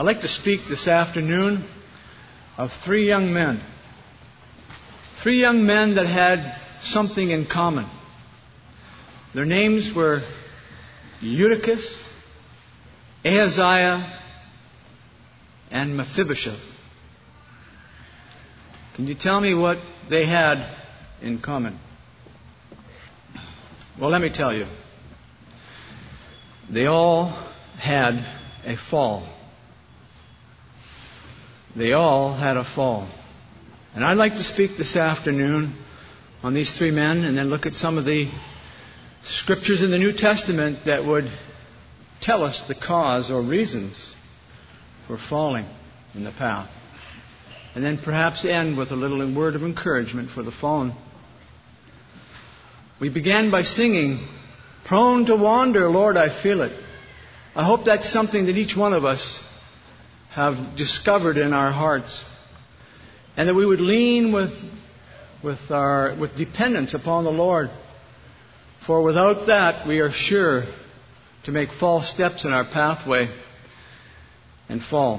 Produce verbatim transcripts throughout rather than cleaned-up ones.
I'd like to speak this afternoon of three young men. Three young men that had something in common. Their names were Eutychus, Ahaziah, and Mephibosheth. Can you tell me what they had in common? Well, let me tell you. They all had a fall. They all had a fall. And I'd like to speak this afternoon on these three men and then look at some of the scriptures in the New Testament that would tell us the cause or reasons for falling in the path. And then perhaps end with a little word of encouragement for the fallen. We began by singing, "Prone to wander, Lord, I feel it." I hope that's something that each one of us have discovered in our hearts. And that we would lean with, with, our, with dependence upon the Lord. For without that, we are sure to make false steps in our pathway and fall.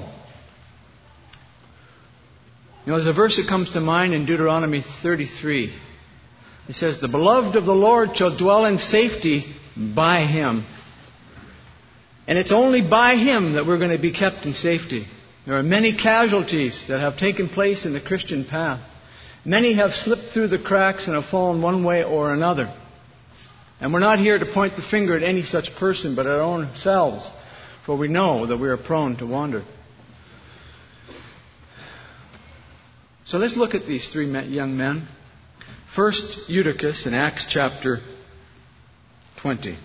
You know, there's a verse that comes to mind in Deuteronomy thirty-three. It says, "The beloved of the Lord shall dwell in safety by Him." And it's only by Him that we're going to be kept in safety. There are many casualties that have taken place in the Christian path. Many have slipped through the cracks and have fallen one way or another. And we're not here to point the finger at any such person, but at our own selves, for we know that we are prone to wander. So let's look at these three young men. First, Eutychus in Acts chapter twenty.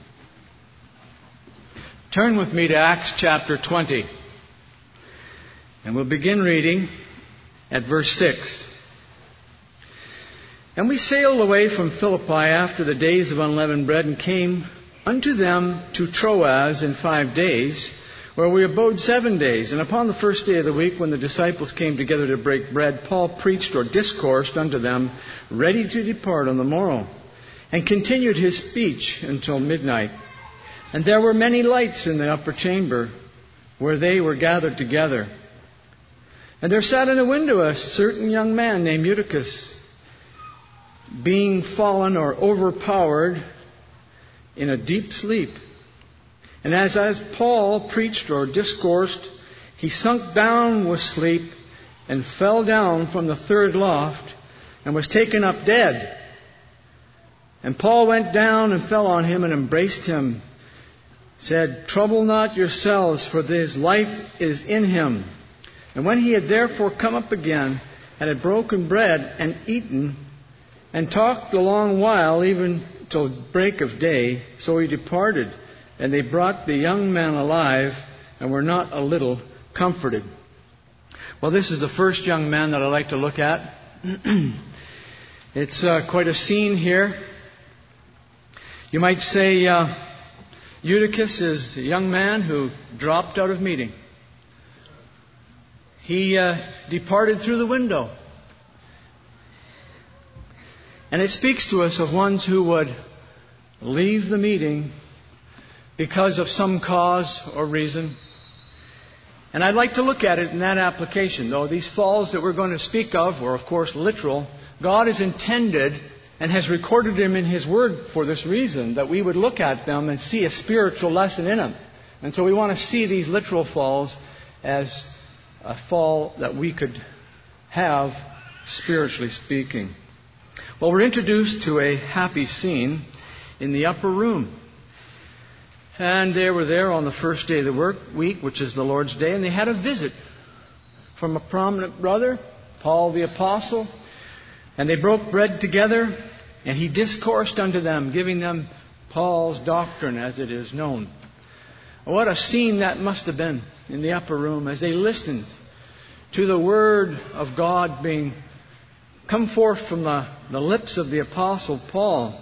Turn with me to Acts chapter twenty. And we'll begin reading at verse six. "And we sailed away from Philippi after the days of unleavened bread, and came unto them to Troas in five days, where we abode seven days. And upon the first day of the week, when the disciples came together to break bread, Paul preached or discoursed unto them, ready to depart on the morrow, and continued his speech until midnight. And there were many lights in the upper chamber, where they were gathered together. And there sat in a window a certain young man named Eutychus, being fallen or overpowered in a deep sleep. And as, as Paul preached or discoursed, he sunk down with sleep, and fell down from the third loft, and was taken up dead. And Paul went down and fell on him, and embraced him, said, Trouble not yourselves, for his life is in him. And when he had therefore come up again, and had broken bread, and eaten, and talked a long while, even till break of day, so he departed. And they brought the young man alive, and were not a little comforted." Well, this is the first young man that I'd like to look at. It's uh, quite a scene here. You might say uh, Eutychus is a young man who dropped out of meeting. He uh, departed through the window. And it speaks to us of ones who would leave the meeting because of some cause or reason. And I'd like to look at it in that application, though. These falls that we're going to speak of were, of course, literal. God has intended and has recorded them in His Word for this reason, that we would look at them and see a spiritual lesson in them. And so we want to see these literal falls as a fall that we could have, spiritually speaking. Well, we're introduced to a happy scene in the upper room. And they were there on the first day of the work week, which is the Lord's Day, and they had a visit from a prominent brother, Paul the Apostle. And they broke bread together, and he discoursed unto them, giving them Paul's doctrine as it is known. What a scene that must have been in the upper room as they listened to the Word of God being come forth from the, the lips of the Apostle Paul.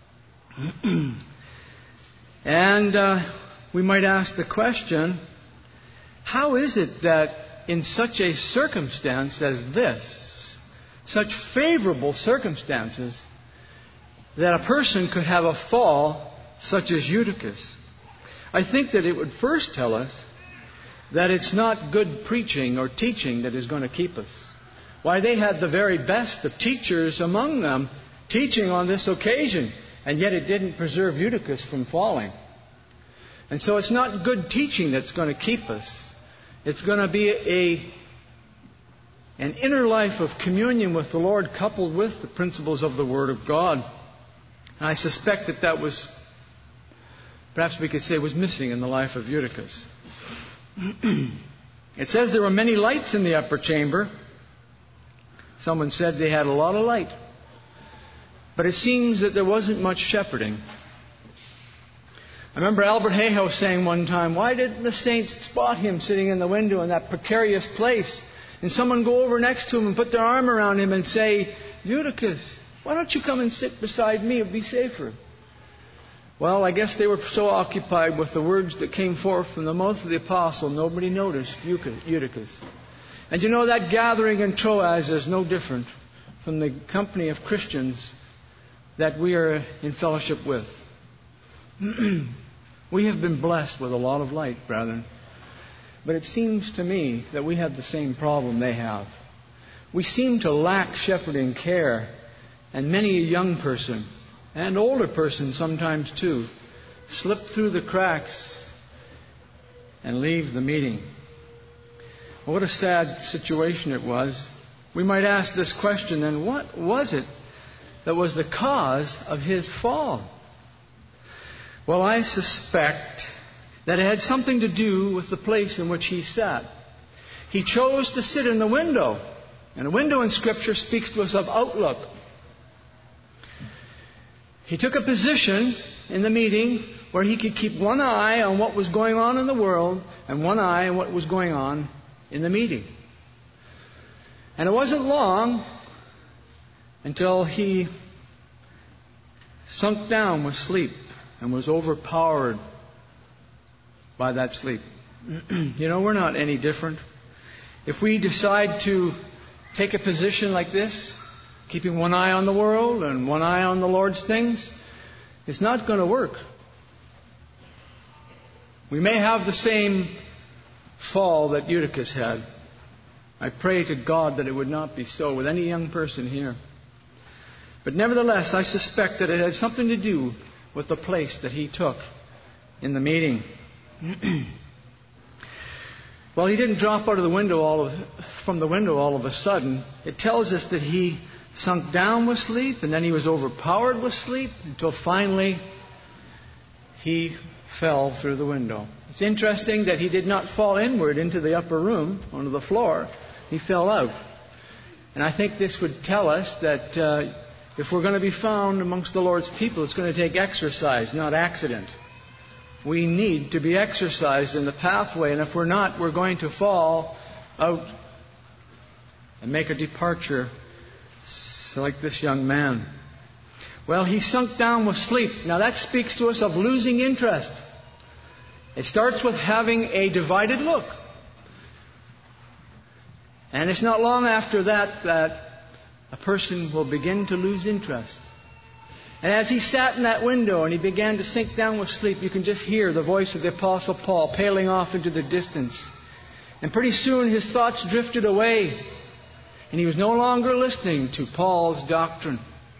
And uh, we might ask the question, how is it that in such a circumstance as this, such favorable circumstances, that a person could have a fall such as Eutychus? I think that it would first tell us that it's not good preaching or teaching that is going to keep us. Why, they had the very best of teachers among them teaching on this occasion, and yet it didn't preserve Eutychus from falling. And so it's not good teaching that's going to keep us. It's going to be a, an inner life of communion with the Lord coupled with the principles of the Word of God. And I suspect that that was, perhaps we could say, was missing in the life of Eutychus. It says there were many lights in the upper chamber. Someone said they had a lot of light. But it seems that there wasn't much shepherding. I remember Albert Hayhouse saying one time, why didn't the saints spot him sitting in the window in that precarious place, and someone go over next to him and put their arm around him and say, Eutychus, why don't you come and sit beside me? It'd be safer. Well, I guess they were so occupied with the words that came forth from the mouth of the apostle, nobody noticed Eutychus. And you know, that gathering in Troas is no different from the company of Christians that we are in fellowship with. We have been blessed with a lot of light, brethren. But it seems to me that we have the same problem they have. We seem to lack shepherding care, and many a young person, and older person sometimes too, slip through the cracks and leave the meeting. What a sad situation it was. We might ask this question then, what was it that was the cause of his fall? Well, I suspect that it had something to do with the place in which he sat. He chose to sit in the window. And a window in Scripture speaks to us of outlook. He took a position in the meeting where he could keep one eye on what was going on in the world and one eye on what was going on in the meeting. And it wasn't long until he sunk down with sleep and was overpowered by that sleep. You know, we're not any different. If we decide to take a position like this, keeping one eye on the world and one eye on the Lord's things, it's not going to work. We may have the same fall that Eutychus had. I pray to God that it would not be so with any young person here. But nevertheless, I suspect that it had something to do with the place that he took in the meeting. Well, he didn't drop out of the window all of, from the window all of a sudden. It tells us that he sunk down with sleep, and then he was overpowered with sleep, until finally he fell through the window. It's interesting that he did not fall inward into the upper room, onto the floor. He fell out. And I think this would tell us that uh, if we're going to be found amongst the Lord's people, it's going to take exercise, not accident. We need to be exercised in the pathway, and if we're not, we're going to fall out and make a departure like this young man. Well, he sunk down with sleep. Now that speaks to us of losing interest. It starts with having a divided look. And it's not long after that that a person will begin to lose interest. And as he sat in that window and he began to sink down with sleep, you can just hear the voice of the Apostle Paul paling off into the distance. And pretty soon his thoughts drifted away. And he was no longer listening to Paul's doctrine.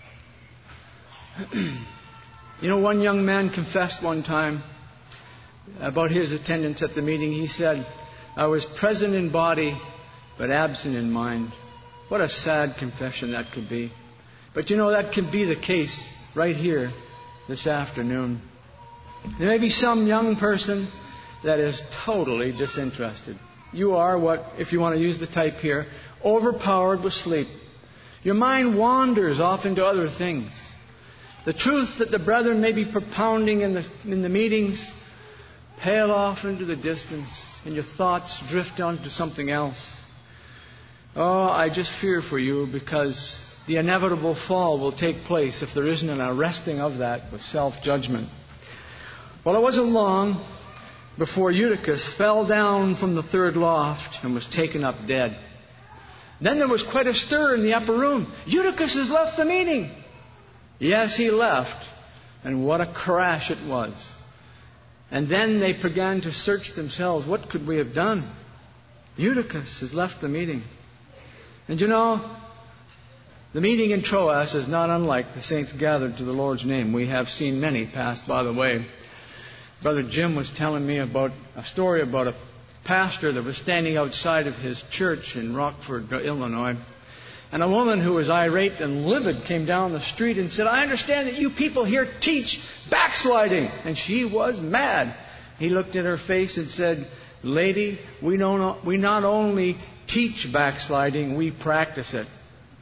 You know, one young man confessed one time about his attendance at the meeting. He said, I was present in body, but absent in mind. What a sad confession that could be. But you know, that can be the case right here this afternoon. There may be some young person that is totally disinterested. You are what, if you want to use the type here, overpowered with sleep. Your mind wanders off into other things. The truth that the brethren may be propounding in the, in the meetings pale off into the distance, and your thoughts drift on to something else. Oh, I just fear for you, because the inevitable fall will take place if there isn't an arresting of that with self-judgment. Well, it wasn't long before Eutychus fell down from the third loft and was taken up dead. Then there was quite a stir in the upper room. Eutychus has left the meeting. Yes, he left. And what a crash it was. And then they began to search themselves. What could we have done? Eutychus has left the meeting. And you know, the meeting in Troas is not unlike the saints gathered to the Lord's name. We have seen many pass by the way. Brother Jim was telling me about a story about a pastor that was standing outside of his church in Rockford, Illinois. And a woman who was irate and livid came down the street and said, "I understand that you people here teach backsliding." And she was mad. He looked at her face and said, "Lady, we don't, we not only teach backsliding, we practice it."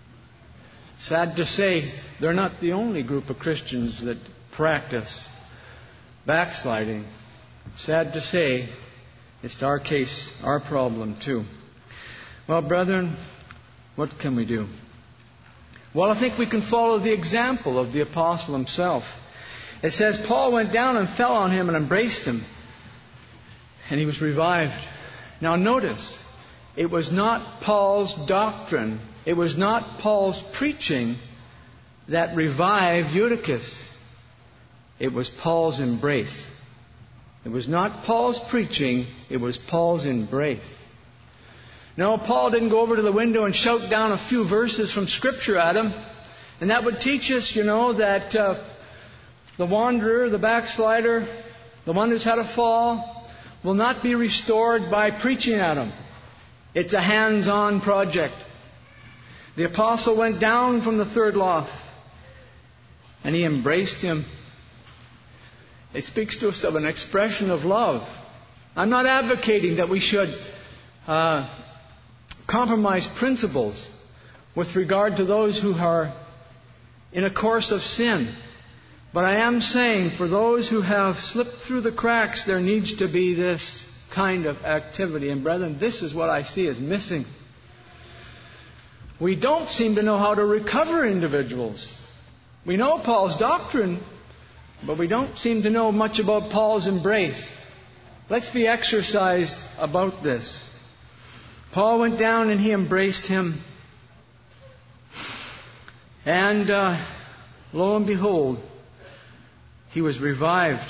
Sad to say, they're not the only group of Christians that practice backsliding. Sad to say, it's our case, our problem too. Well, brethren, what can we do? Well, I think we can follow the example of the apostle himself. It says Paul went down and fell on him and embraced him, and he was revived. Now notice, it was not Paul's doctrine, it was not Paul's preaching that revived Eutychus. It was Paul's embrace. It was not Paul's preaching, it was Paul's embrace. No, Paul didn't go over to the window and shout down a few verses from Scripture at him. And that would teach us, you know, that uh, the wanderer, the backslider, the one who's had a fall, will not be restored by preaching at him. It's a hands-on project. The apostle went down from the third loft and he embraced him. It speaks to us of an expression of love. I'm not advocating that we should uh, compromise principles with regard to those who are in a course of sin. But I am saying for those who have slipped through the cracks, there needs to be this kind of activity. And brethren, this is what I see as missing. We don't seem to know how to recover individuals. We know Paul's doctrine, but we don't seem to know much about Paul's embrace. Let's be exercised about this. Paul went down and he embraced him. And uh, lo and behold, he was revived.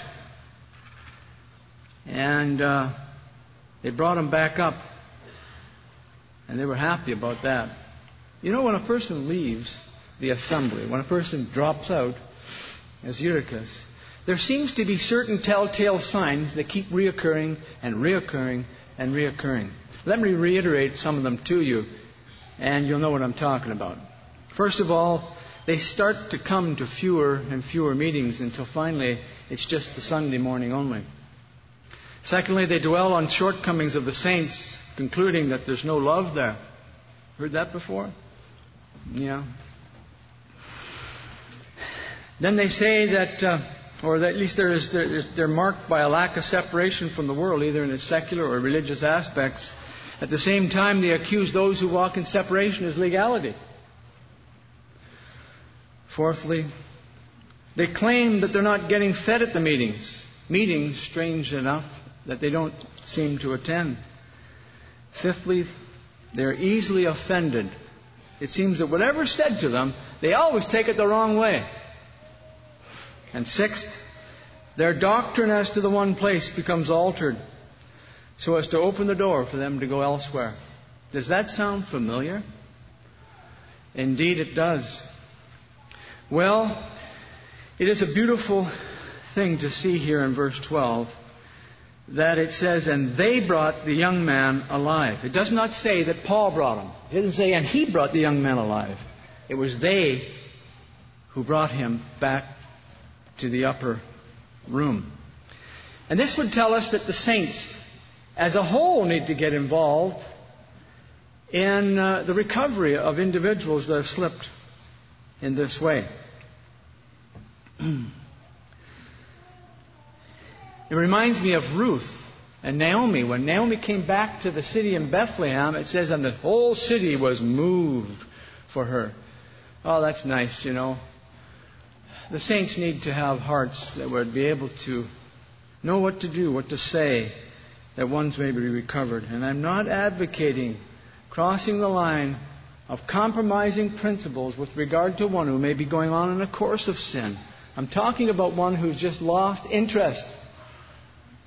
And uh, they brought him back up. And they were happy about that. You know, when a person leaves the assembly, when a person drops out, as Eutychus, there seems to be certain telltale signs that keep reoccurring and reoccurring and reoccurring. Let me reiterate some of them to you, and you'll know what I'm talking about. First of all, they start to come to fewer and fewer meetings until finally it's just the Sunday morning only. Secondly, they dwell on shortcomings of the saints, concluding that there's no love there. Heard that before? Yeah. Then they say that, uh, or that at least there is, they're, they're marked by a lack of separation from the world, either in its secular or religious aspects. At the same time, they accuse those who walk in separation as legality. Fourthly, they claim that they're not getting fed at the meetings. Meetings, strange enough, that they don't seem to attend. Fifthly, they're easily offended. It seems that whatever's said to them, they always take it the wrong way. And sixth, their doctrine as to the one place becomes altered so as to open the door for them to go elsewhere. Does that sound familiar? Indeed it does. Well, it is a beautiful thing to see here in verse twelve that it says, and they brought the young man alive. It does not say that Paul brought him. It doesn't say, and he brought the young man alive. It was they who brought him back to the upper room. And this would tell us that the saints as a whole need to get involved in uh, the recovery of individuals that have slipped in this way. It reminds me of Ruth and Naomi. When Naomi came back to the city in Bethlehem, it says, and the whole city was moved for her. Oh, that's nice, you know. The saints need to have hearts that would be able to know what to do, what to say, that ones may be recovered. And I'm not advocating crossing the line of compromising principles with regard to one who may be going on in a course of sin. I'm talking about one who's just lost interest.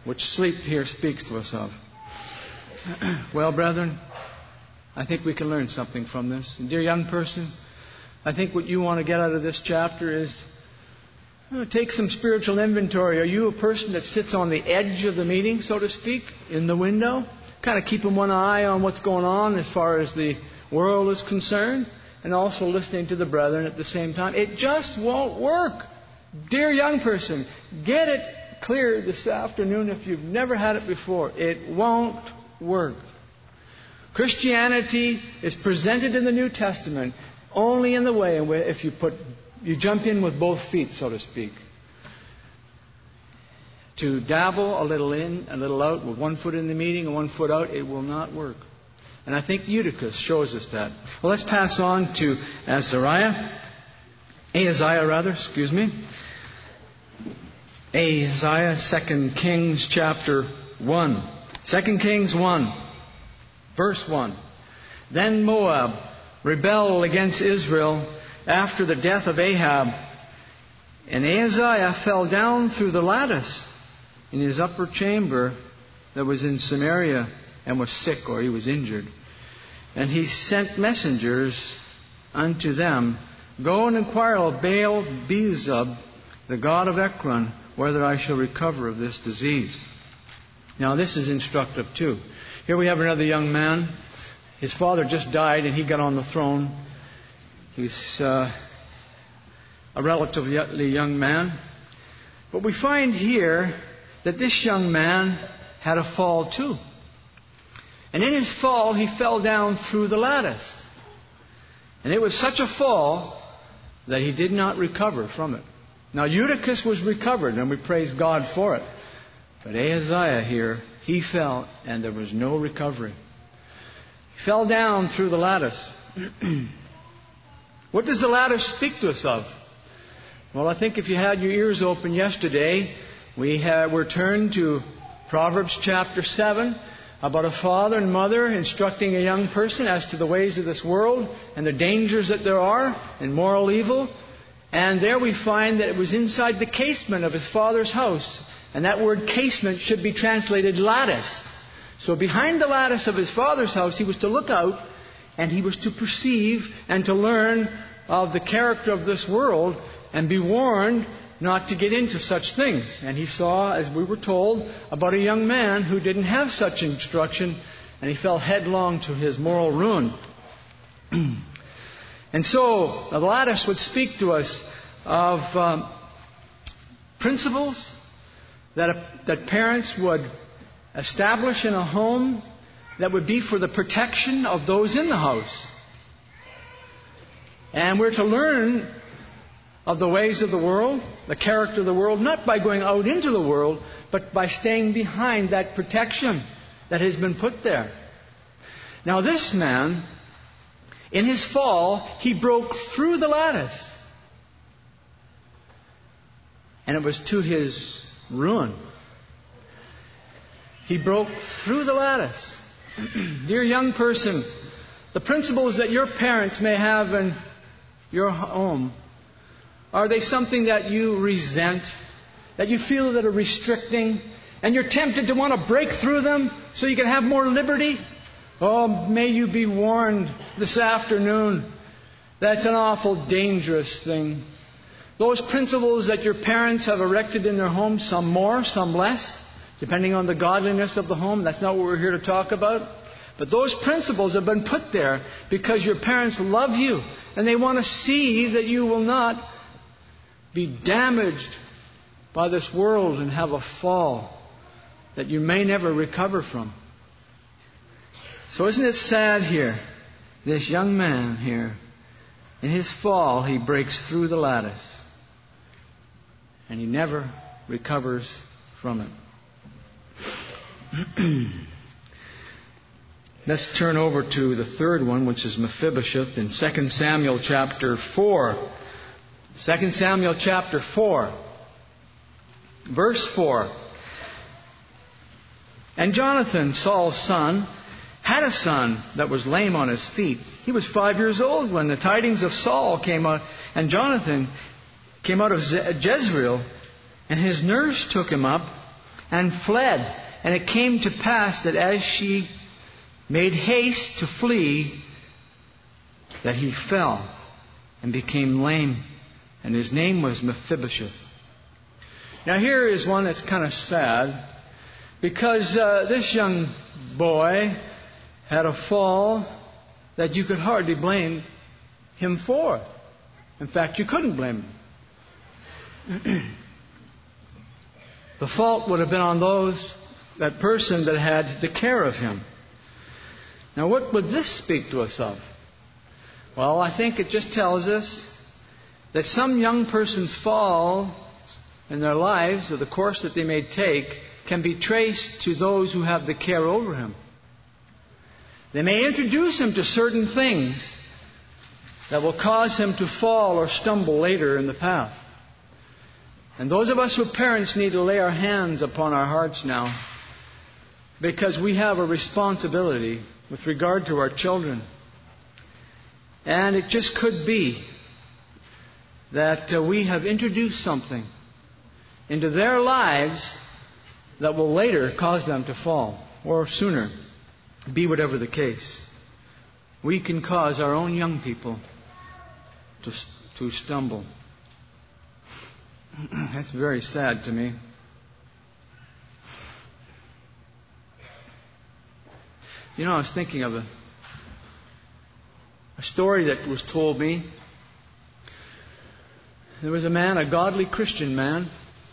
which sleep here speaks to us of. Well, brethren, I think we can learn something from this. And dear young person, I think what you want to get out of this chapter is uh, take some spiritual inventory. Are you a person that sits on the edge of the meeting, so to speak, in the window, kind of keeping one eye on what's going on as far as the world is concerned, and also listening to the brethren at the same time? It just won't work. Dear young person, get it clear this afternoon if you've never had it before. It won't work. Christianity is presented in the New Testament only in the way in which if you put you jump in with both feet, so to speak. To dabble a little in, a little out, with one foot in the meeting and one foot out, it will not work. And I think Eutychus shows us that. Well, let's pass on to Azariah. Ahaziah, rather, excuse me. Ahaziah, Second Kings chapter one. Second Kings one, verse one. Then Moab rebelled against Israel after the death of Ahab. And Ahaziah fell down through the lattice in his upper chamber that was in Samaria and was sick, or he was injured. And he sent messengers unto them, Go and inquire of Baal Bezub, the god of Ekron, whether I shall recover of this disease. Now this is instructive too. Here we have another young man. His father just died and he got on the throne. He's uh, a relatively young man. But we find here that this young man had a fall too. And in his fall, he fell down through the lattice. And it was such a fall that he did not recover from it. Now, Eutychus was recovered, and we praise God for it. But Ahaziah here, he fell, and there was no recovery. He fell down through the lattice. What does the lattice speak to us of? Well, I think if you had your ears open yesterday, we had, were turned to Proverbs chapter seven, about a father and mother instructing a young person as to the ways of this world and the dangers that there are in moral evil. And there we find that it was inside the casement of his father's house. And that word casement should be translated lattice. So behind the lattice of his father's house, he was to look out and he was to perceive and to learn of the character of this world and be warned not to get into such things. And he saw, as we were told, about a young man who didn't have such instruction, and he fell headlong to his moral ruin. And so, the lattice would speak to us of um, principles that, that parents would establish in a home that would be for the protection of those in the house. And we're to learn of the ways of the world, the character of the world, not by going out into the world, but by staying behind that protection that has been put there. Now this man, in his fall, he broke through the lattice. And it was to his ruin. He broke through the lattice. Dear young person, the principles that your parents may have in your home, are they something that you resent, that you feel that are restricting, and you're tempted to want to break through them so you can have more liberty? Oh, may you be warned this afternoon. That's an awful dangerous thing. Those principles that your parents have erected in their home, some more, some less, depending on the godliness of the home. That's not what we're here to talk about. But those principles have been put there because your parents love you and they want to see that you will not be damaged by this world and have a fall that you may never recover from. So isn't it sad here? This young man here, in his fall, he breaks through the lattice. And he never recovers from it. Let's turn over to the third one, which is Mephibosheth in Second Samuel chapter four. Second Samuel chapter four, verse four. And Jonathan, Saul's son, had a son that was lame on his feet. He was five years old when the tidings of Saul came out. And Jonathan came out of Jezreel, and his nurse took him up and fled. And it came to pass that as she made haste to flee, that he fell and became lame. And his name was Mephibosheth. Now here is one that's kind of sad, because uh, this young boy had a fall that you could hardly blame him for. In fact, you couldn't blame him. The fault would have been on those, that person that had the care of him. Now what would this speak to us of? Well, I think it just tells us that some young person's fall in their lives, or the course that they may take, can be traced to those who have the care over him. They may introduce him to certain things that will cause him to fall or stumble later in the path. And those of us who are parents need to lay our hands upon our hearts now, because we have a responsibility with regard to our children. And it just could be that uh, we have introduced something into their lives that will later cause them to fall, or sooner, be whatever the case. We can cause our own young people to, to stumble. That's very sad to me. You know, I was thinking of a, a story that was told me. There was a man, a godly Christian man,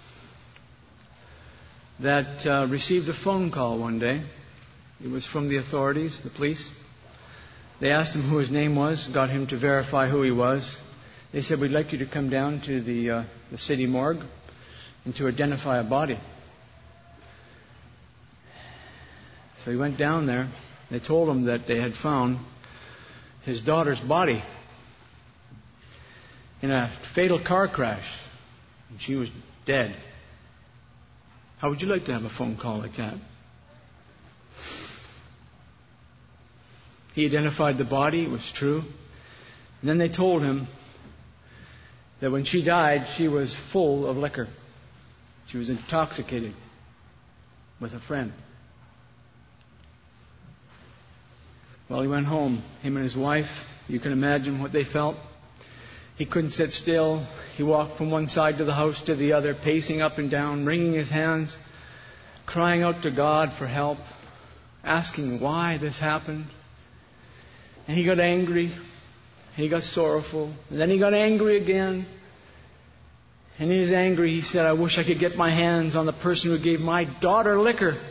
that uh, received a phone call one day. It was from the authorities, the police. They asked him who his name was, got him to verify who he was. They said, "We'd like you to come down to the, uh, the city morgue and to identify a body." So he went down there. They told him that they had found his daughter's body in a fatal car crash. And she was dead. How would you like to have a phone call like that? He identified the body. It was true. And then they told him that when she died, she was full of liquor. She was intoxicated with a friend. Well, he went home. Him and his wife, you can imagine what they felt. He couldn't sit still. He walked from one side of the house to the other, pacing up and down, wringing his hands, crying out to God for help, asking why this happened. And he got angry. He got sorrowful. And then he got angry again. And in his anger, he said, "I wish I could get my hands on the person who gave my daughter liquor."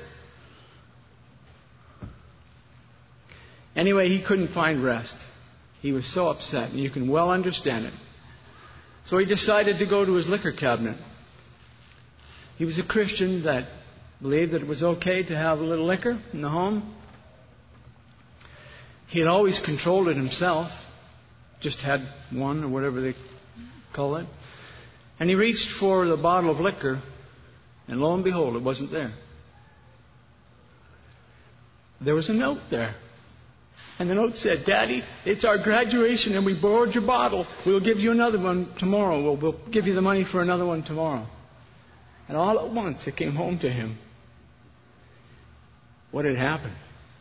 Anyway, he couldn't find rest. He was so upset, and you can well understand it. So he decided to go to his liquor cabinet. He was a Christian that believed that it was okay to have a little liquor in the home. He had always controlled it himself. Just had one, or whatever they call it. And he reached for the bottle of liquor, and lo and behold, it wasn't there. There was a note there. And the note said, "Daddy, it's our graduation and we borrowed your bottle. We'll give you another one tomorrow. We'll, we'll give you the money for another one tomorrow." And all at once it came home to him what had happened.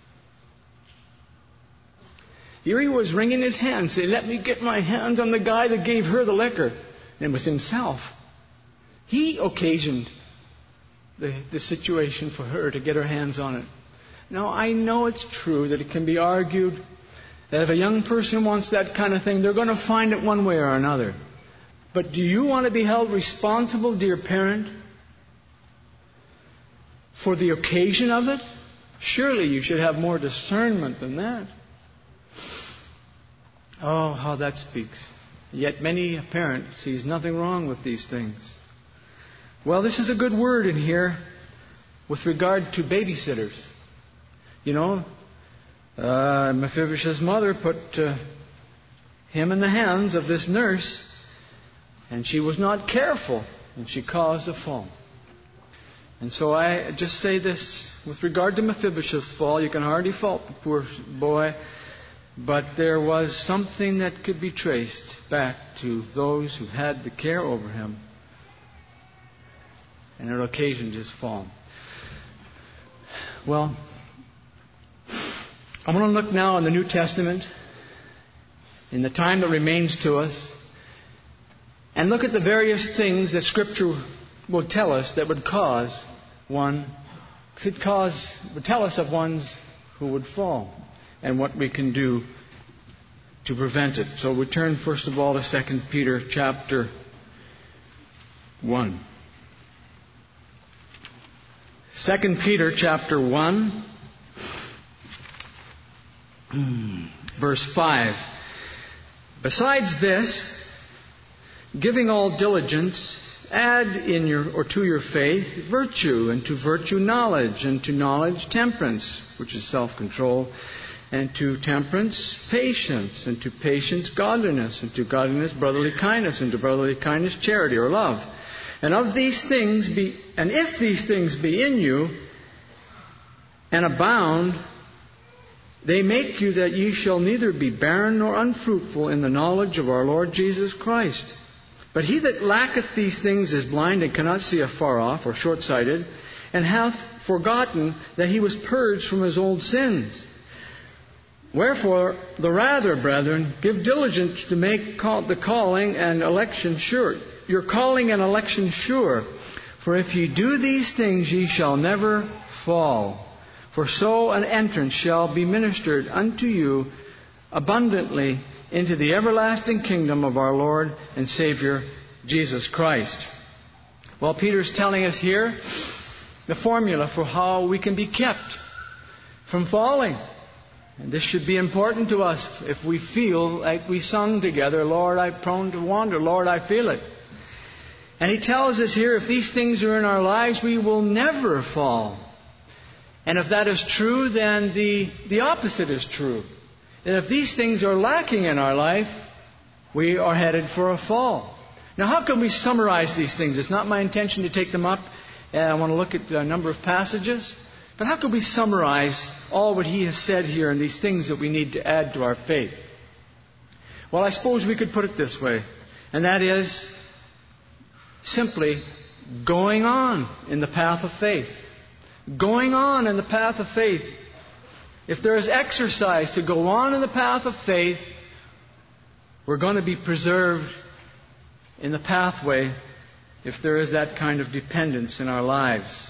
Here he was wringing his hands, saying, "Let me get my hands on the guy that gave her the liquor." And it was himself. He occasioned the, the situation for her to get her hands on it. Now, I know it's true that it can be argued that if a young person wants that kind of thing, they're going to find it one way or another. But do you want to be held responsible, dear parent, for the occasion of it? Surely you should have more discernment than that. Oh, how that speaks. Yet many a parent sees nothing wrong with these things. Well, this is a good word in here with regard to babysitters. You know, uh, Mephibosheth's mother put uh, him in the hands of this nurse, and she was not careful, and she caused a fall. And so I just say this with regard to Mephibosheth's fall. You can hardly fault the poor boy, but there was something that could be traced back to those who had the care over him, and it occasioned his fall. Well, I want to look now in the New Testament, in the time that remains to us, and look at the various things that Scripture will tell us that would cause one, could cause, would tell us of ones who would fall, and what we can do to prevent it. So we turn first of all to Second Peter chapter one. Second Peter chapter one, verse five. Besides this, giving all diligence, add in your or to your faith virtue, and to virtue knowledge, and to knowledge temperance, which is self-control, and to temperance patience, and to patience godliness, and to godliness brotherly kindness, and to brotherly kindness charity or love. And of these things be, and if these things be in you, and abound, they make you that ye shall neither be barren nor unfruitful in the knowledge of our Lord Jesus Christ. But he that lacketh these things is blind and cannot see afar off, or short-sighted, and hath forgotten that he was purged from his old sins. Wherefore, the rather, brethren, give diligence to make call, the calling and election sure. Your calling and election sure. For if ye do these things, ye shall never fall. For so an entrance shall be ministered unto you abundantly into the everlasting kingdom of our Lord and Savior, Jesus Christ. Well, Peter's telling us here the formula for how we can be kept from falling. And this should be important to us if we feel like we sung together, Lord, I'm prone to wander, Lord, I feel it. And he tells us here, if these things are in our lives, we will never fall. And if that is true, then the, the opposite is true. And if these things are lacking in our life, we are headed for a fall. Now, how can we summarize these things? It's not my intention to take them up, and I want to look at a number of passages. But how can we summarize all what he has said here and these things that we need to add to our faith? Well, I suppose we could put it this way, and that is simply going on in the path of faith. Going on in the path of faith. If there is exercise to go on in the path of faith, we're going to be preserved in the pathway if there is that kind of dependence in our lives.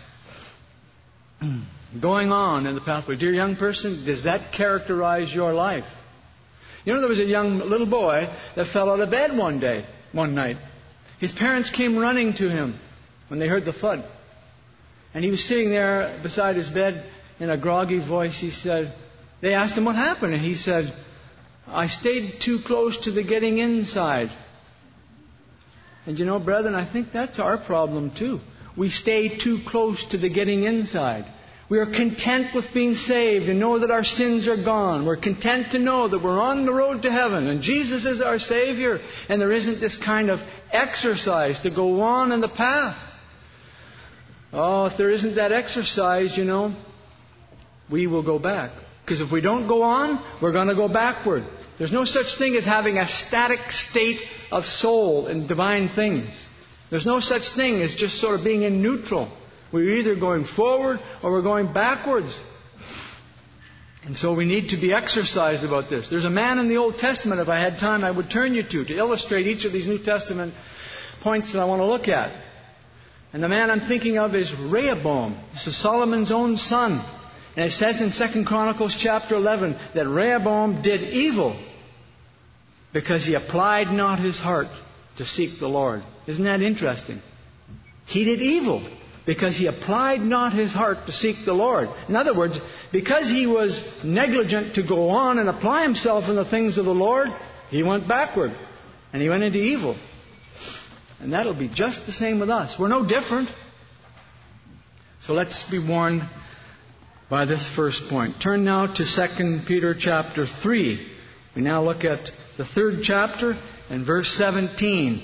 Going on in the pathway. Dear young person, does that characterize your life? You know, there was a young little boy that fell out of bed one day, one night. His parents came running to him when they heard the thud. And he was sitting there beside his bed in a groggy voice. He said, they asked him what happened. And he said, I stayed too close to the getting inside. And you know, brethren, I think that's our problem too. We stay too close to the getting inside. We are content with being saved and know that our sins are gone. We're content to know that we're on the road to heaven and Jesus is our Savior. And there isn't this kind of exercise to go on in the path. Oh, if there isn't that exercise, you know, we will go back. Because if we don't go on, we're going to go backward. There's no such thing as having a static state of soul in divine things. There's no such thing as just sort of being in neutral. We're either going forward or we're going backwards. And so we need to be exercised about this. There's a man in the Old Testament, if I had time, I would turn you to, to illustrate each of these New Testament points that I want to look at. And the man I'm thinking of is Rehoboam. This is Solomon's own son. And it says in Second Chronicles chapter eleven that Rehoboam did evil because he applied not his heart to seek the Lord. Isn't that interesting? He did evil because he applied not his heart to seek the Lord. In other words, because he was negligent to go on and apply himself in the things of the Lord, he went backward and he went into evil. And that'll be just the same with us. We're no different. So let's be warned by this first point. Turn now to Second Peter chapter three. We now look at the third chapter and verse seventeen.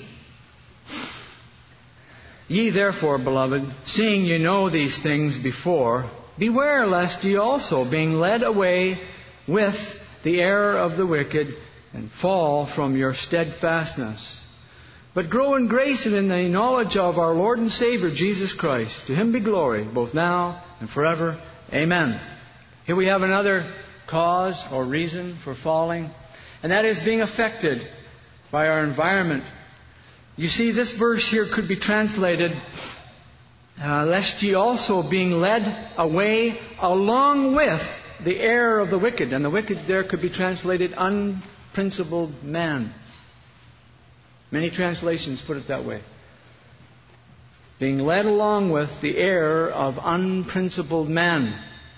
Ye therefore, beloved, seeing ye know these things before, beware lest ye also, being led away with the error of the wicked, and fall from your steadfastness. But grow in grace and in the knowledge of our Lord and Savior, Jesus Christ. To Him be glory, both now and forever. Amen. Here we have another cause or reason for falling, and that is being affected by our environment. You see, this verse here could be translated, uh, lest ye also being led away along with the error of the wicked. And the wicked there could be translated unprincipled man. Many translations put it that way. Being led along with the error of unprincipled men.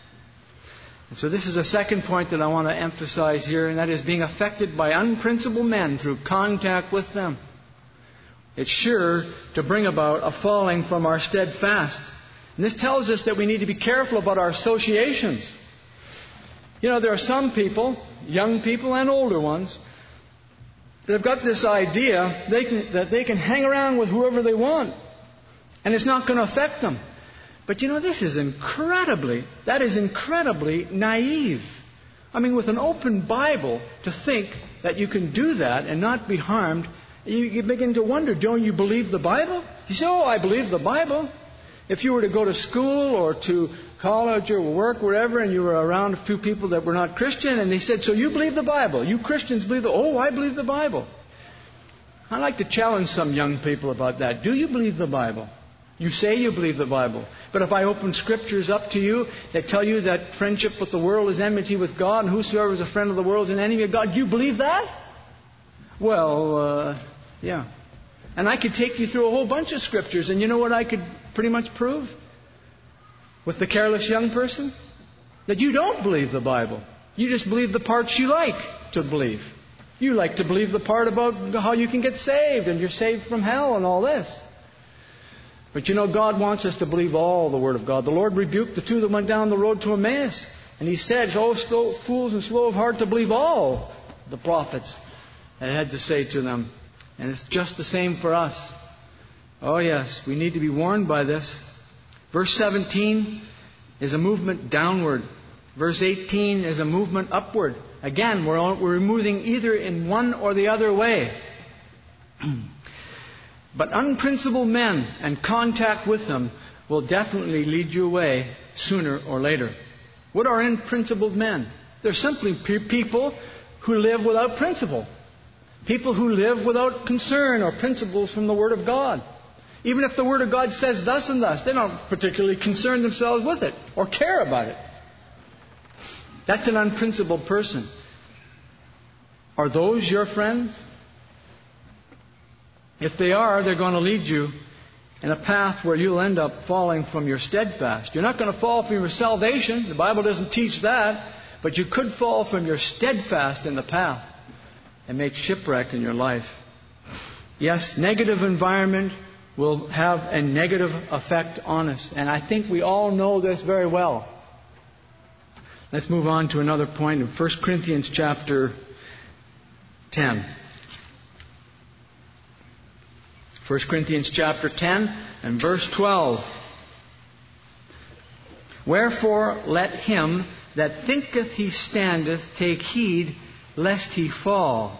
And so this is a second point that I want to emphasize here, and that is being affected by unprincipled men through contact with them. It's sure to bring about a falling from our steadfast. And this tells us that we need to be careful about our associations. You know, there are some people, young people and older ones, that have got this idea they can, that they can hang around with whoever they want, and it's not going to affect them. But you know, this is incredibly, that is incredibly naive. I mean, with an open Bible, to think that you can do that and not be harmed, you, you begin to wonder, don't you believe the Bible? You say, oh, I believe the Bible. If you were to go to school or to college or work, wherever, and you were around a few people that were not Christian, and they said, so you believe the Bible? You Christians believe the... Oh, I believe the Bible. I'd like to challenge some young people about that. Do you believe the Bible? You say you believe the Bible. But if I open Scriptures up to you that tell you that friendship with the world is enmity with God, and whosoever is a friend of the world is an enemy of God, do you believe that? Well, uh, yeah. And I could take you through a whole bunch of Scriptures, and you know what I could pretty much prove? With the careless young person? That you don't believe the Bible. You just believe the parts you like to believe. You like to believe the part about how you can get saved, and you're saved from hell and all this. But you know, God wants us to believe all the Word of God. The Lord rebuked the two that went down the road to Emmaus. And He said, oh, slow, fools and slow of heart to believe all the prophets that had to say to them. And it's just the same for us. Oh yes, we need to be warned by this. Verse seventeen is a movement downward. Verse eighteen is a movement upward. Again, we're, all, we're moving either in one or the other way. But unprincipled men and contact with them will definitely lead you away sooner or later. What are unprincipled men? They're simply pe- people who live without principle. People who live without concern or principles from the Word of God. Even if the Word of God says thus and thus, they don't particularly concern themselves with it or care about it. That's an unprincipled person. Are those your friends? If they are, they're going to lead you in a path where you'll end up falling from your steadfast. You're not going to fall from your salvation. The Bible doesn't teach that. But you could fall from your steadfast in the path and make shipwreck in your life. Yes, negative environment will have a negative effect on us. And I think we all know this very well. Let's move on to another point in First Corinthians chapter ten. First Corinthians chapter ten and verse twelve. Wherefore let him that thinketh he standeth take heed lest he fall.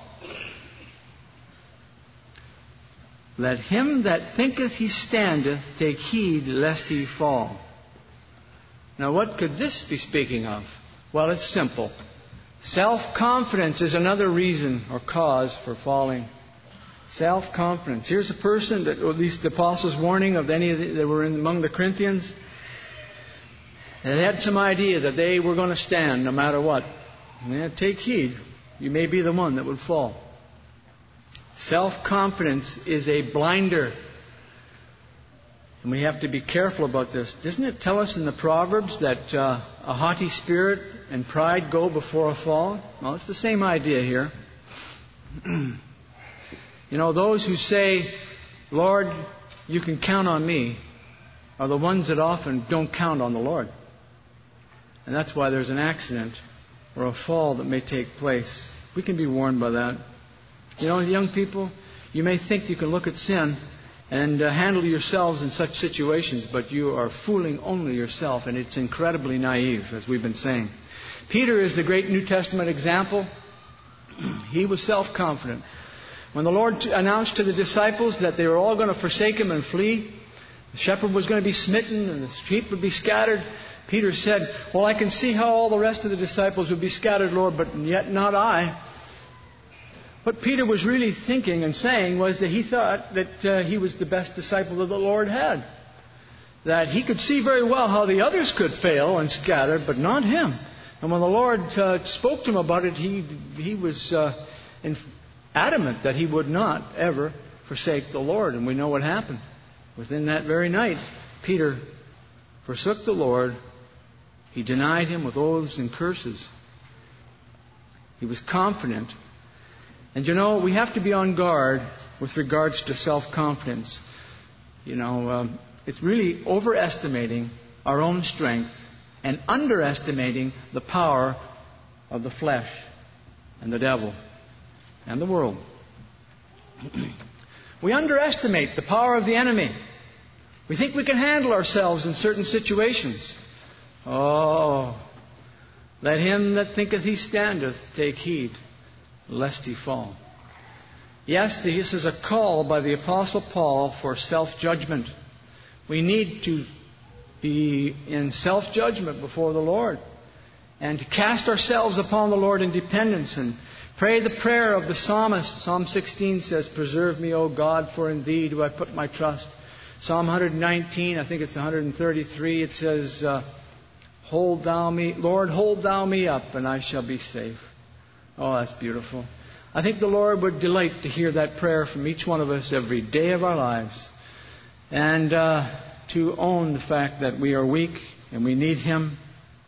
Let him that thinketh he standeth take heed lest he fall. Now what could this be speaking of? Well, it's simple. Self-confidence is another reason or cause for falling. Self-confidence. Here's a person that, or at least the Apostles' warning of any of the, that were in, among the Corinthians. They had some idea that they were going to stand no matter what. Yeah, take heed. You may be the one that would fall. Self-confidence is a blinder. And we have to be careful about this. Doesn't it tell us in the Proverbs that uh, a haughty spirit and pride go before a fall? Well, it's the same idea here. You know, those who say, Lord, you can count on me, are the ones that often don't count on the Lord. And that's why there's an accident or a fall that may take place. We can be warned by that. You know, young people, you may think you can look at sin and uh, handle yourselves in such situations, but you are fooling only yourself, and it's incredibly naive, as we've been saying. Peter is the great New Testament example. He was self-confident. When the Lord announced to the disciples that they were all going to forsake Him and flee, the shepherd was going to be smitten and the sheep would be scattered, Peter said, well, I can see how all the rest of the disciples would be scattered, Lord, but yet not I. What Peter was really thinking and saying was that he thought that uh, he was the best disciple that the Lord had. That he could see very well how the others could fail and scatter, but not him. And when the Lord uh, spoke to him about it, he he was uh, in, adamant that he would not ever forsake the Lord. And we know what happened. Within that very night, Peter forsook the Lord. He denied him with oaths and curses. He was confident. And you know, we have to be on guard with regards to self-confidence. You know, um, it's really overestimating our own strength and underestimating the power of the flesh and the devil and the world. We underestimate the power of the enemy. We think we can handle ourselves in certain situations. Oh, let him that thinketh he standeth take heed, lest he fall. Yes, this is a call by the Apostle Paul for self-judgment. We need to be in self-judgment before the Lord and to cast ourselves upon the Lord in dependence and pray the prayer of the psalmist. Psalm sixteen says, preserve me, O God, for in thee do I put my trust. Psalm one nineteen, I think it's one thirty-three, it says, uh, hold thou me, Lord, hold thou me up, and I shall be safe. Oh, that's beautiful. I think the Lord would delight to hear that prayer from each one of us every day of our lives. And uh, to own the fact that we are weak and we need Him.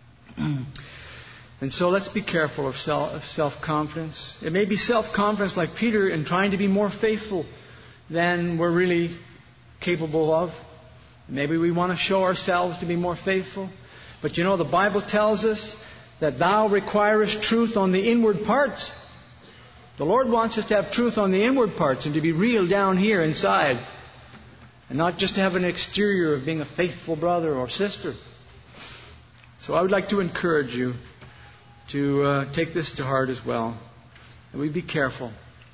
And so let's be careful of self-confidence. It may be self-confidence like Peter in trying to be more faithful than we're really capable of. Maybe we want to show ourselves to be more faithful. But you know, the Bible tells us that thou requirest truth on the inward parts. The Lord wants us to have truth on the inward parts and to be real down here inside. And not just to have an exterior of being a faithful brother or sister. So I would like to encourage you to uh, take this to heart as well. And we be careful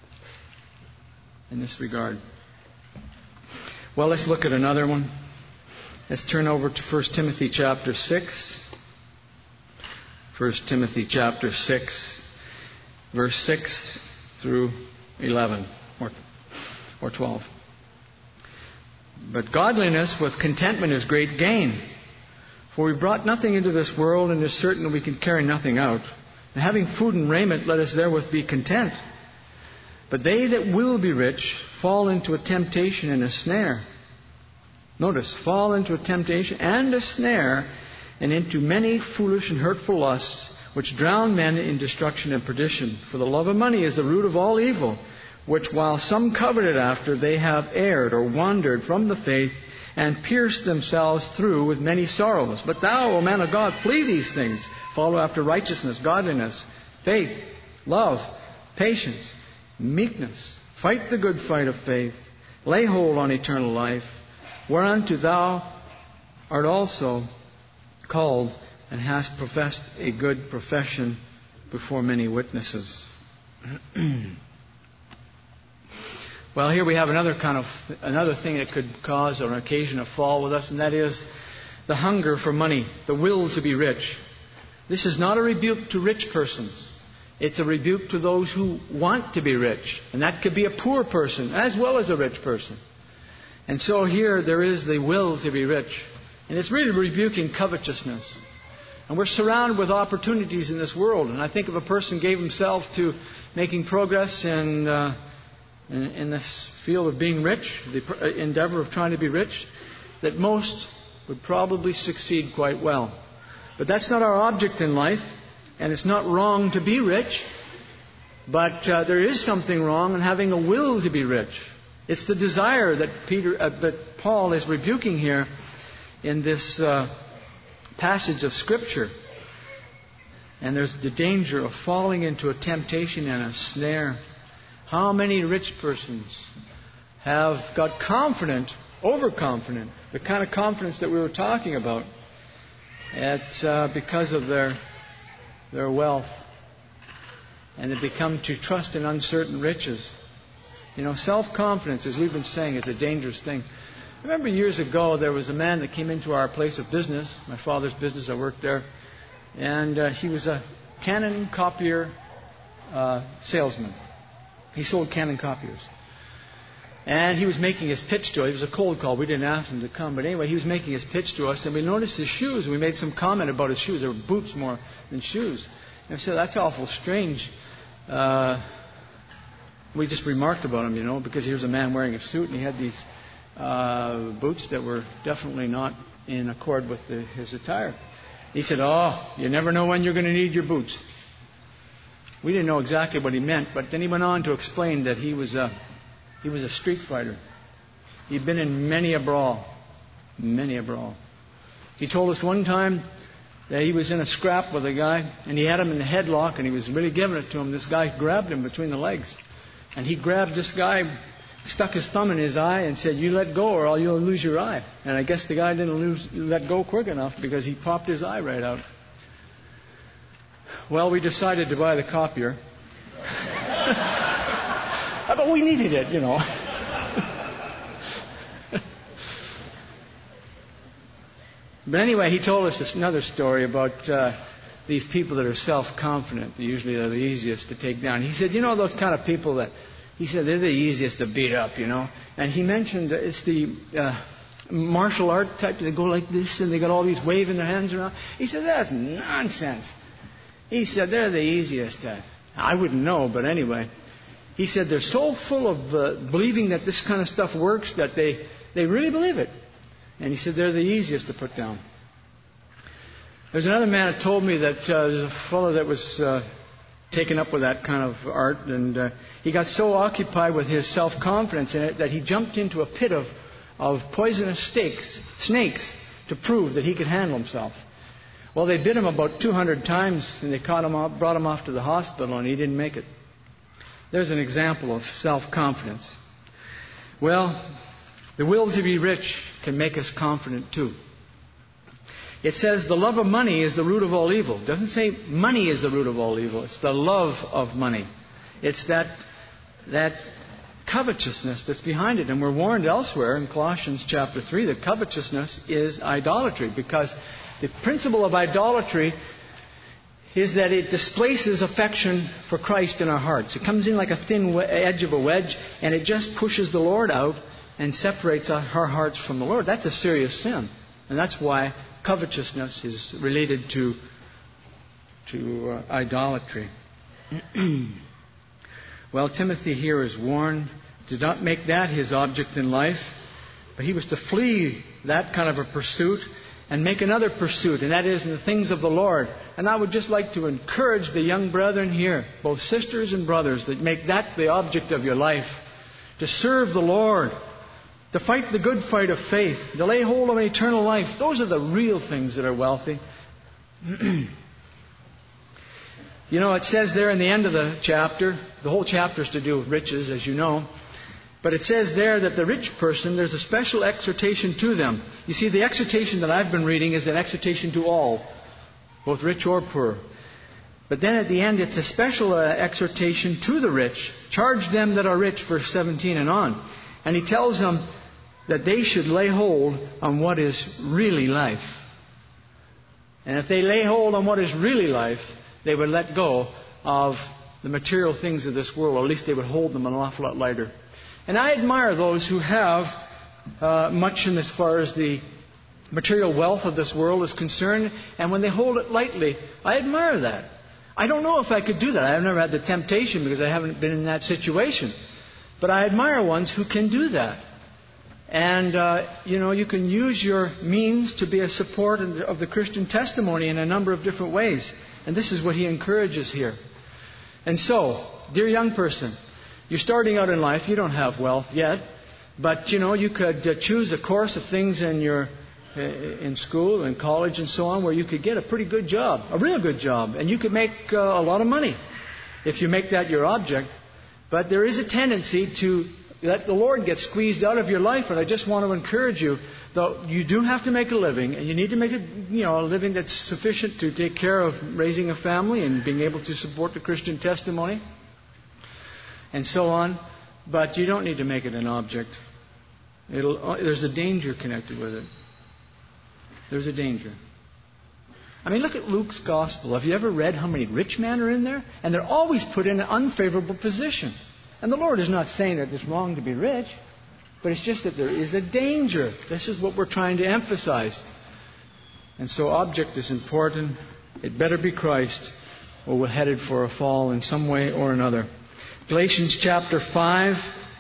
in this regard. Well, let's look at another one. Let's turn over to First Timothy chapter six. First Timothy chapter six, verse six through eleven or, or twelve. But godliness with contentment is great gain. For we brought nothing into this world, and it is certain that we can carry nothing out. And having food and raiment, let us therewith be content. But they that will be rich fall into a temptation and a snare. Notice, fall into a temptation and a snare, and into many foolish and hurtful lusts, which drown men in destruction and perdition. For the love of money is the root of all evil, which while some coveted after, they have erred or wandered from the faith, and pierced themselves through with many sorrows. But thou, O man of God, flee these things. Follow after righteousness, godliness, faith, love, patience, meekness. Fight the good fight of faith. Lay hold on eternal life, whereunto thou art also called, and hast professed a good profession before many witnesses. Well, here we have another kind of another thing that could cause or occasion a fall with us, and that is the hunger for money, the will to be rich. This is not a rebuke to rich persons. It's a rebuke to those who want to be rich. And that could be a poor person as well as a rich person. And so here there is the will to be rich. And it's really rebuking covetousness. And we're surrounded with opportunities in this world. And I think if a person gave himself to making progress in, uh, in, in this field of being rich, the endeavor of trying to be rich, that most would probably succeed quite well. But that's not our object in life. And it's not wrong to be rich. But uh, there is something wrong in having a will to be rich. It's the desire that Peter, uh, that Paul is rebuking here in this uh, passage of Scripture. And there's the danger of falling into a temptation and a snare. How many rich persons have got confident, overconfident, the kind of confidence that we were talking about, it's uh, because of their their wealth, and they become to trust in uncertain riches. You know, self-confidence, as we've been saying, is a dangerous thing. I remember years ago there was a man that came into our place of business, my father's business. I worked there, and uh, he was a Canon copier uh, salesman. He sold Canon copiers. And he was making his pitch to us. It was a cold call. We didn't ask him to come. But anyway, he was making his pitch to us. And we noticed his shoes. We made some comment about his shoes. They were boots more than shoes. And we said, that's awful strange. Uh, we just remarked about him, you know, because here's a man wearing a suit. And he had these uh, boots that were definitely not in accord with the, his attire. He said, oh, you never know when you're going to need your boots. We didn't know exactly what he meant. But then he went on to explain that he was a... He was a street fighter. He'd been in many a brawl. Many a brawl. He told us one time that he was in a scrap with a guy, and he had him in the headlock, and he was really giving it to him. This guy grabbed him between the legs. And he grabbed this guy, stuck his thumb in his eye, and said, you let go or you'll lose your eye. And I guess the guy didn't lose, let go quick enough because he popped his eye right out. Well, we decided to buy the copier. But we needed it, you know. But anyway, he told us this, another story about uh, these people that are self-confident. Usually they're the easiest to take down. He said, you know those kind of people that, he said, they're the easiest to beat up, you know. And he mentioned it's the uh, martial art type. They go like this and they got all these waving their hands around. He said, that's nonsense. He said, they're the easiest. To, I wouldn't know, but anyway. He said they're so full of uh, believing that this kind of stuff works that they, they really believe it. And he said they're the easiest to put down. There's another man that told me that uh, there's a fellow that was uh, taken up with that kind of art, and uh, he got so occupied with his self-confidence in it that he jumped into a pit of, of poisonous snakes, snakes to prove that he could handle himself. Well, they bit him about two hundred times, and they caught him off, brought him off to the hospital, and he didn't make it. There's an example of self-confidence. Well, the will to be rich can make us confident too. It says the love of money is the root of all evil. It doesn't say money is the root of all evil. It's the love of money. It's that, that covetousness that's behind it. And we're warned elsewhere in Colossians chapter three that covetousness is idolatry, because the principle of idolatry is that it displaces affection for Christ in our hearts. It comes in like a thin edge of a wedge, and it just pushes the Lord out and separates our hearts from the Lord. That's a serious sin. And that's why covetousness is related to, to uh, idolatry. Well, Timothy here is warned to not make that his object in life, but he was to flee that kind of a pursuit and make another pursuit, and that is in the things of the Lord. And I would just like to encourage the young brethren here, both sisters and brothers, that make that the object of your life. To serve the Lord, to fight the good fight of faith, to lay hold of an eternal life. Those are the real things that are wealthy. You know, it says there in the end of the chapter, the whole chapter is to do with riches, as you know. But it says there that the rich person, there's a special exhortation to them. You see, the exhortation that I've been reading is an exhortation to all, both rich or poor. But then at the end, it's a special uh, exhortation to the rich. Charge them that are rich, verse seventeen and on. And he tells them that they should lay hold on what is really life. And if they lay hold on what is really life, they would let go of the material things of this world. Or at least they would hold them an awful lot lighter. And I admire those who have uh, much in as far as the material wealth of this world is concerned, and when they hold it lightly, I admire that. I don't know if I could do that. I've never had the temptation because I haven't been in that situation. But I admire ones who can do that. And, uh, you know, you can use your means to be a support of the Christian testimony in a number of different ways. And this is what he encourages here. And so, dear young person, you're starting out in life. You don't have wealth yet. But, you know, you could uh, choose a course of things in your uh, in school and college and so on where you could get a pretty good job, a real good job. And you could make uh, a lot of money if you make that your object. But there is a tendency to let the Lord get squeezed out of your life. And I just want to encourage you, though you do have to make a living. And you need to make a, you know, a living that's sufficient to take care of raising a family and being able to support the Christian testimony. And so on. But you don't need to make it an object. It'll, there's a danger connected with it. There's a danger. I mean, look at Luke's Gospel. Have you ever read how many rich men are in there? And they're always put in an unfavorable position. And the Lord is not saying that it's wrong to be rich, but it's just that there is a danger. This is what we're trying to emphasize. And so object is important. It better be Christ, or we're headed for a fall in some way or another. Galatians chapter five.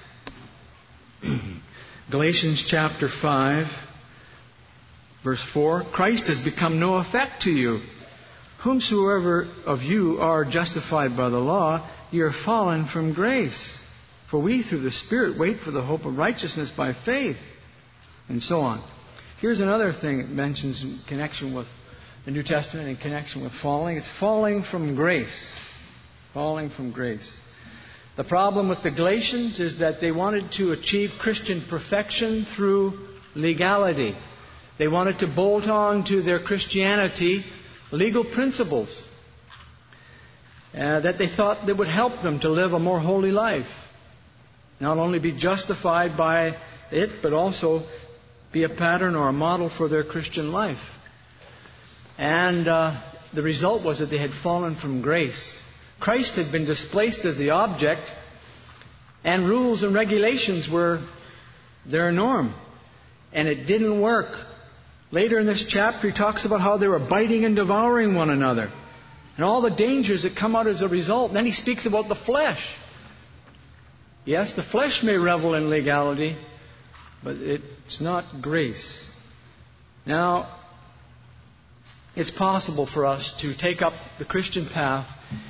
Galatians chapter five. Verse four, Christ has become no effect to you. Whomsoever of you are justified by the law, ye are fallen from grace. For we through the Spirit wait for the hope of righteousness by faith. And so on. Here's another thing it mentions in connection with the New Testament, in connection with falling. It's falling from grace. Falling from grace. The problem with the Galatians is that they wanted to achieve Christian perfection through legality. They wanted to bolt on to their Christianity legal principles uh, that they thought that would help them to live a more holy life. Not only be justified by it, but also be a pattern or a model for their Christian life. And uh, the result was that they had fallen from grace. Christ had been displaced as the object, and rules and regulations were their norm. And it didn't work. Later in this chapter, he talks about how they were biting and devouring one another, and all the dangers that come out as a result. And then he speaks about the flesh. Yes, the flesh may revel in legality, but it's not grace. Now, it's possible for us to take up the Christian path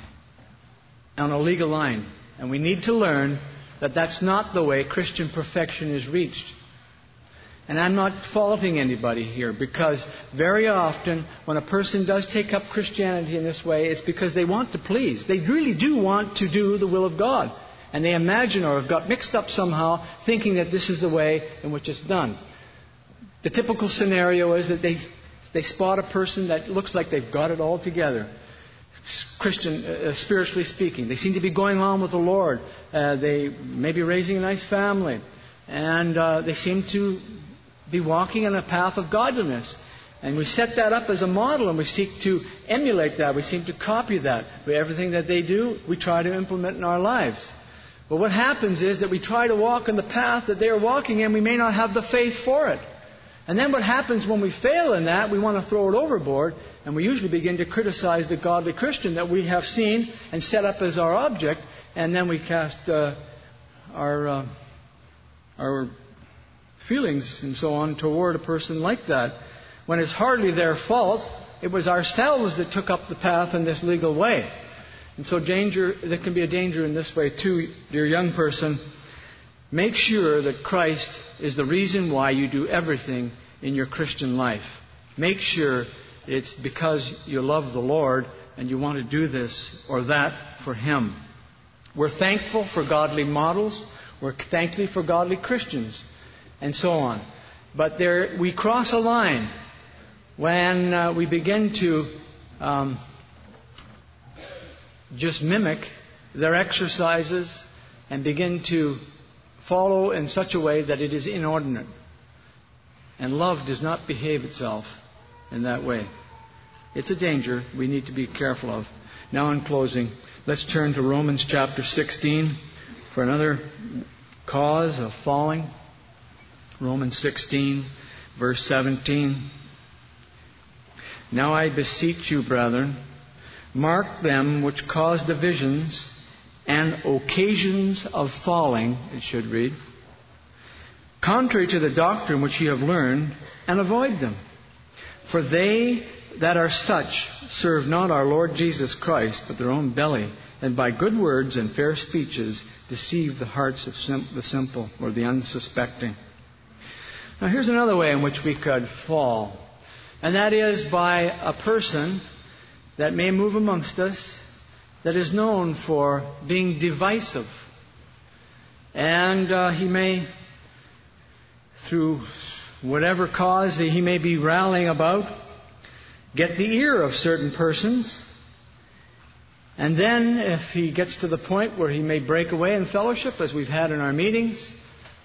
on a legal line. And we need to learn that that's not the way Christian perfection is reached. And I'm not faulting anybody here, because very often when a person does take up Christianity in this way, it's because they want to please. They really do want to do the will of God. And they imagine or have got mixed up somehow thinking that this is the way in which it's done. The typical scenario is that they, they spot a person that looks like they've got it all together. Christian, uh, spiritually speaking. They seem to be going on with the Lord. Uh, they may be raising a nice family. And uh, they seem to be walking in a path of godliness. And we set that up as a model, and we seek to emulate that. We seem to copy that. Everything that they do, we try to implement in our lives. But what happens is that we try to walk in the path that they are walking in. We may not have the faith for it. And then what happens when we fail in that, we want to throw it overboard, and we usually begin to criticize the godly Christian that we have seen and set up as our object, and then we cast uh, our uh, our feelings and so on toward a person like that, when it's hardly their fault. It was ourselves that took up the path in this legal way. And so danger, there can be a danger in this way too, dear young person. Make sure that Christ is the reason why you do everything in your Christian life. Make sure it's because you love the Lord and you want to do this or that for Him. We're thankful for godly models. We're thankful for godly Christians, and so on. But there, we cross a line when uh, we begin to um, just mimic their exercises and begin to follow in such a way that it is inordinate. And love does not behave itself in that way. It's a danger we need to be careful of. Now, in closing, let's turn to Romans chapter sixteen for another cause of falling. Romans sixteen, verse seventeen. Now I beseech you, brethren, mark them which cause divisions and occasions of falling, it should read, contrary to the doctrine which ye have learned, and avoid them. For they that are such serve not our Lord Jesus Christ, but their own belly, and by good words and fair speeches deceive the hearts of sim- the simple or the unsuspecting. Now here's another way in which we could fall, and that is by a person that may move amongst us that is known for being divisive. And uh, he may, through whatever cause he may be rallying about, get the ear of certain persons. And then if he gets to the point where he may break away in fellowship, as we've had in our meetings,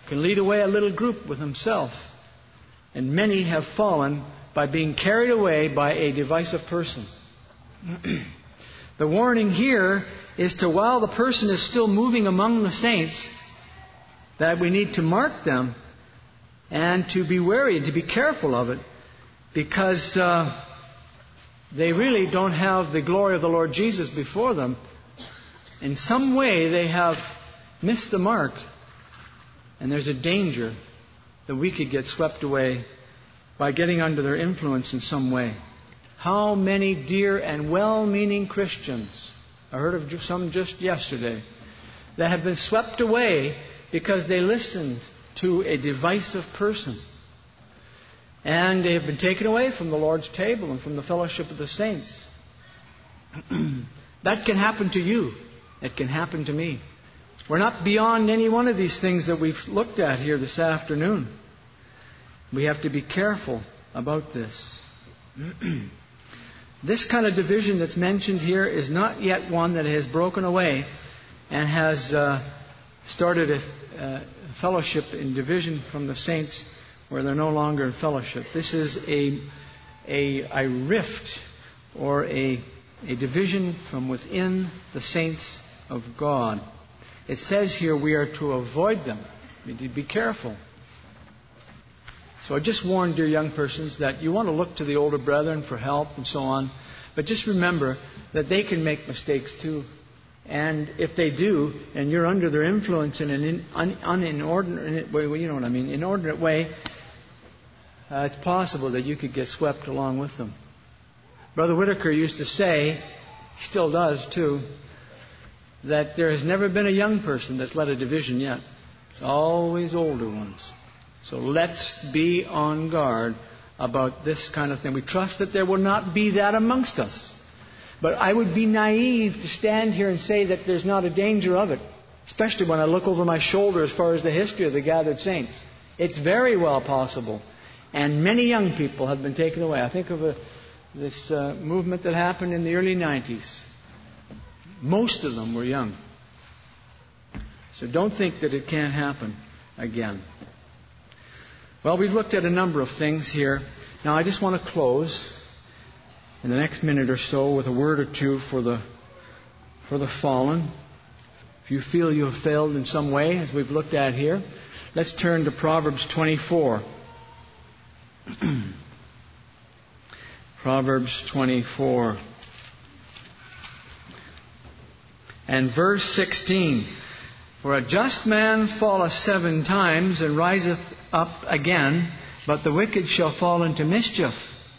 can lead away a little group with himself. And many have fallen by being carried away by a divisive person. The warning here is to, while the person is still moving among the saints, that we need to mark them and to be wary and to be careful of it, because uh, they really don't have the glory of the Lord Jesus before them. In some way they have missed the mark, and there's a danger that we could get swept away by getting under their influence in some way. How many dear and well-meaning Christians, I heard of some just yesterday, that have been swept away because they listened to a divisive person. And they have been taken away from the Lord's table and from the fellowship of the saints. That can happen to you. It can happen to me. We're not beyond any one of these things that we've looked at here this afternoon. We have to be careful about this. This kind of division that's mentioned here is not yet one that has broken away and has uh, started a uh, fellowship in division from the saints where they're no longer in fellowship. This is a, a, a rift or a, a division from within the saints of God. It says here we are to avoid them. We need to be careful. So I just warn dear young persons that you want to look to the older brethren for help and so on. But just remember that they can make mistakes too. And if they do, and you're under their influence in an in, un, uninordinate way, you know what I mean, inordinate way, uh, it's possible that you could get swept along with them. Brother Whitaker used to say, he still does too, that there has never been a young person that's led a division yet. It's always older ones. So let's be on guard about this kind of thing. We trust that there will not be that amongst us. But I would be naive to stand here and say that there's not a danger of it, especially when I look over my shoulder as far as the history of the gathered saints. It's very well possible. And many young people have been taken away. I think of a, this uh, movement that happened in the early nineties. Most of them were young. So don't think that it can't happen again. Well, we've looked at a number of things here. Now, I just want to close in the next minute or so with a word or two for the for the fallen. If you feel you have failed in some way, as we've looked at here, let's turn to Proverbs twenty-four. Proverbs twenty-four. And verse sixteen. For a just man falleth seven times and riseth up again, but the wicked shall fall into mischief.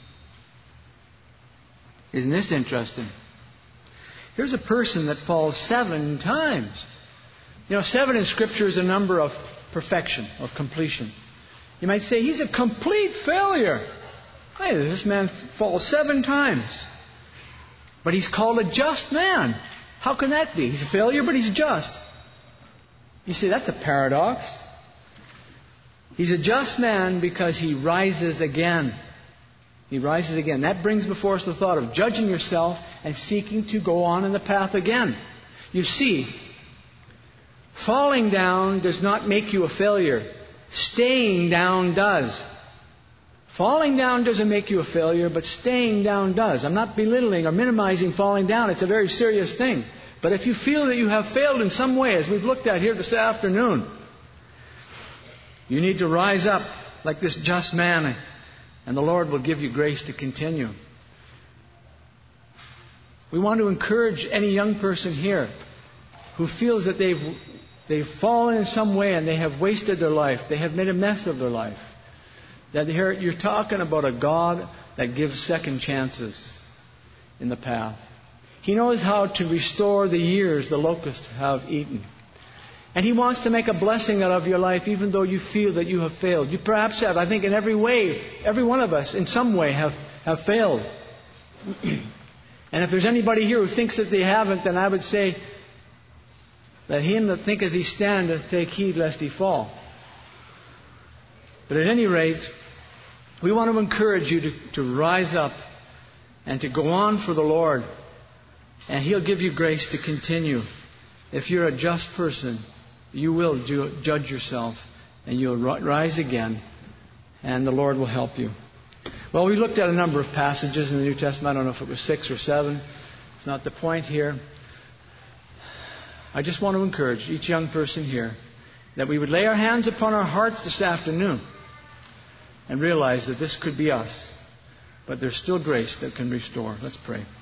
Isn't this interesting? Here's a person that falls seven times. You know, seven in Scripture is a number of perfection or completion. You might say he's a complete failure. Hey, this man falls seven times. But he's called a just man. How can that be? He's a failure, but he's just. You see, that's a paradox. He's a just man because he rises again. He rises again. That brings before us the thought of judging yourself and seeking to go on in the path again. You see, falling down does not make you a failure. Staying down does. Falling down doesn't make you a failure, but staying down does. I'm not belittling or minimizing falling down. It's a very serious thing. But if you feel that you have failed in some way, as we've looked at here this afternoon, you need to rise up like this just man, and the Lord will give you grace to continue. We want to encourage any young person here who feels that they've they've fallen in some way and they have wasted their life, they have made a mess of their life. That here you're talking about a God that gives second chances in the path. He knows how to restore the years the locusts have eaten. And He wants to make a blessing out of your life even though you feel that you have failed. You perhaps have. I think in every way, every one of us in some way have, have failed. And if there's anybody here who thinks that they haven't, then I would say, let him that thinketh he standeth take heed lest he fall. But at any rate, we want to encourage you to, to rise up and to go on for the Lord. And He'll give you grace to continue. If you're a just person, you will ju- judge yourself and you'll rise again, and the Lord will help you. Well, we looked at a number of passages in the New Testament. I don't know if it was six or seven. It's not the point here. I just want to encourage each young person here that we would lay our hands upon our hearts this afternoon and realize that this could be us. But there's still grace that can restore. Let's pray.